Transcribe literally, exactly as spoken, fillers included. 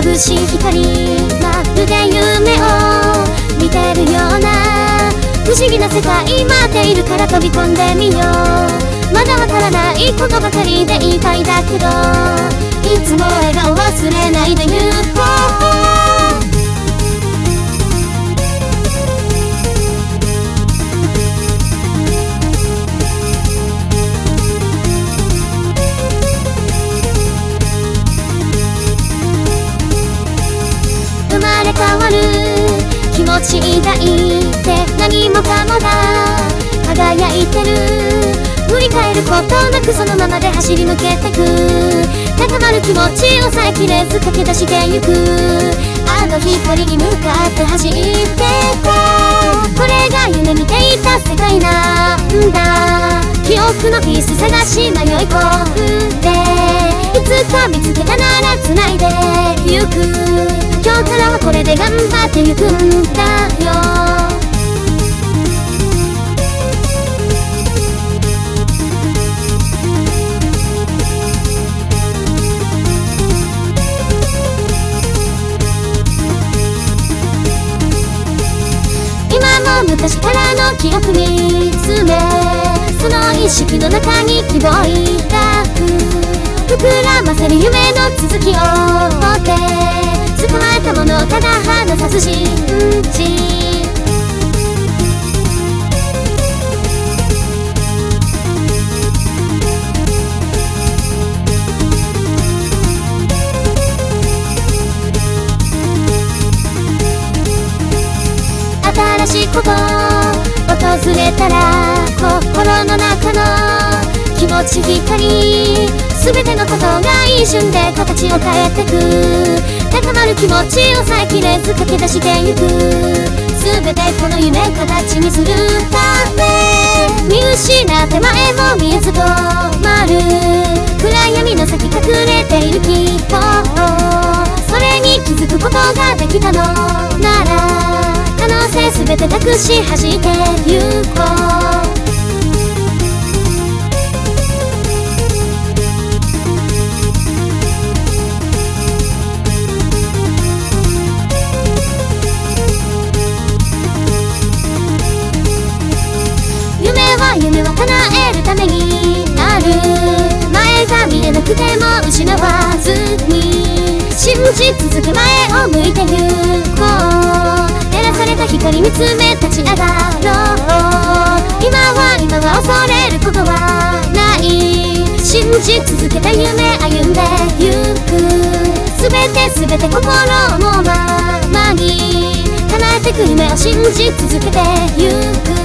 眩しい光、まるで夢を見てるような不思議な世界待っているから飛び込んでみよう。まだわからないことばかりで言いたいだけど、いつも笑顔忘れないで言うと、生まれ変わる気持ち以外って何もかもが輝いてる。振り返ることなくそのままで走り抜けてく。高まる気持ちを抑えきれず駆け出してゆく。あの光に向かって走ってた。これが夢見ていた世界なんだ。記憶のピース探し迷い込んで、いつか見つけたなら繋いでゆく。今日からはこれで頑張ってゆくんだよ。昔からの記憶見つめ、その意識の中に希望抱く。膨らませる夢の続きを追って、捕まえたものをただ離さず信じ、新しいこと訪れたら心の中の気持ち光、全てのことが一瞬で形を変えてく。高まる気持ちを抑えきれず駆け出してゆく。全てこの夢形にするため、見失って前も見えず止まる。暗闇の先隠れている希望、それに気づくことができたのなら、可能性すべて託し弾いてゆこう。夢は夢は叶えるためにある。前が見えなくても失わずに信じ続け前を向いてゆこう。された光見つめ立ち上がろう。今は今は恐れることはない。信じ続けた夢歩んでゆく。すべてすべて心のままに叶えてく夢を信じ続けてゆく。